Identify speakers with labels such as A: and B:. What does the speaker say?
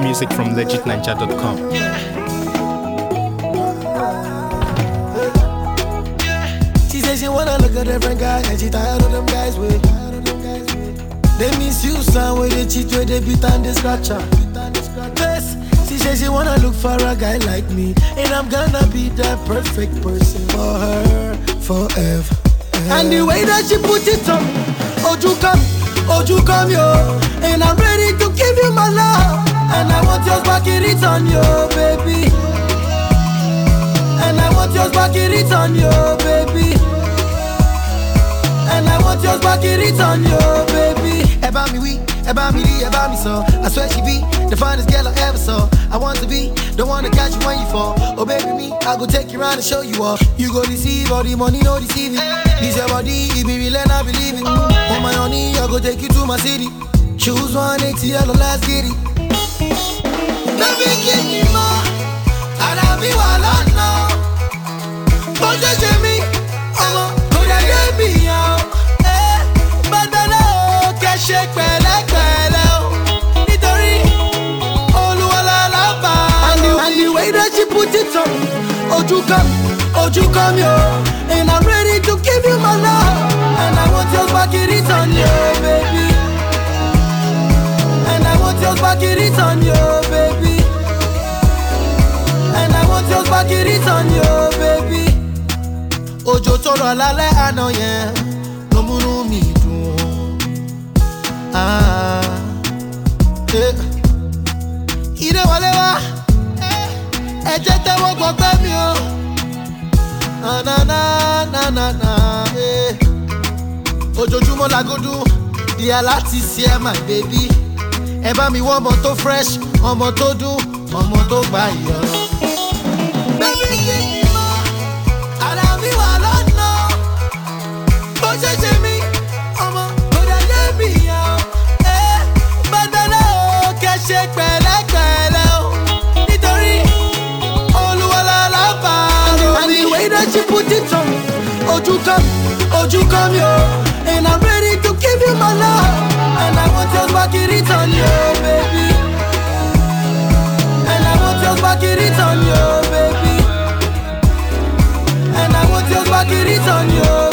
A: music from legitninja.com.
B: She says she wanna look at different guys, and she tired of them guys with. They miss you, son, where they cheat, where they beat and they scratch her. Yes, she says she wanna look for a guy like me, and I'm gonna be the perfect person for her forever. And the way that she put it on, oh you come, yo, and I'm ready to give you my love, and I want yours back in return, yo, baby. And I want yours back in return, yo, baby. And I want yours back in return, yo, baby. About me, about me, so I swear she be the finest girl I ever saw. I want to be the one to catch you when you fall. Oh baby, me, I go take you around and show you off. You go deceive all the money, no deceiving. This your body, it be real and I believe it. On my honey, I go take you to my city. Choose 180, yellow, let's get it. Baby, give me more, and I'll be wild on now. Don't judge me, go down, get me out. Shake pẹ̀lẹ́pẹ̀lẹ́ nítorí Olúwa lálàbà. And the way that she put it on, ojú come yo, and I'm ready to give you my love, and I want yours back in return, yo, baby. And I want yours back in return, yo, baby. And I want yours back in return, yo, baby. Òjò tó rọ̀ lálẹ́ àná yẹn ló múnú mi dùn. Ire wọlé wá, ẹ jẹ́ tẹ́wọ́ gbọ́gbẹ́ mi o. Ojoojúmọ́ làgùdù, díẹ̀ láti ṣe ẹ́ my baby. Ẹ bá mi wọ́n ọmọ tó fresh, ọmọ tó dùn, ọmọ tó gbà yọ. Baby kí ni mo, ara mi wà lọ́nà, bó ṣe ṣe mí, ọmọ kò dẹ̀ lé mi yàn. Ṣe pẹ̀lẹ́pẹ̀lẹ́ o, nítorí Olúwa lálàbà. And the way that she put it on, ojú come yo, and I'm ready to give you my love, and I want yours back in return, yo, baby. And I want yours back in return, yo, baby. And I want yours back in return, yo.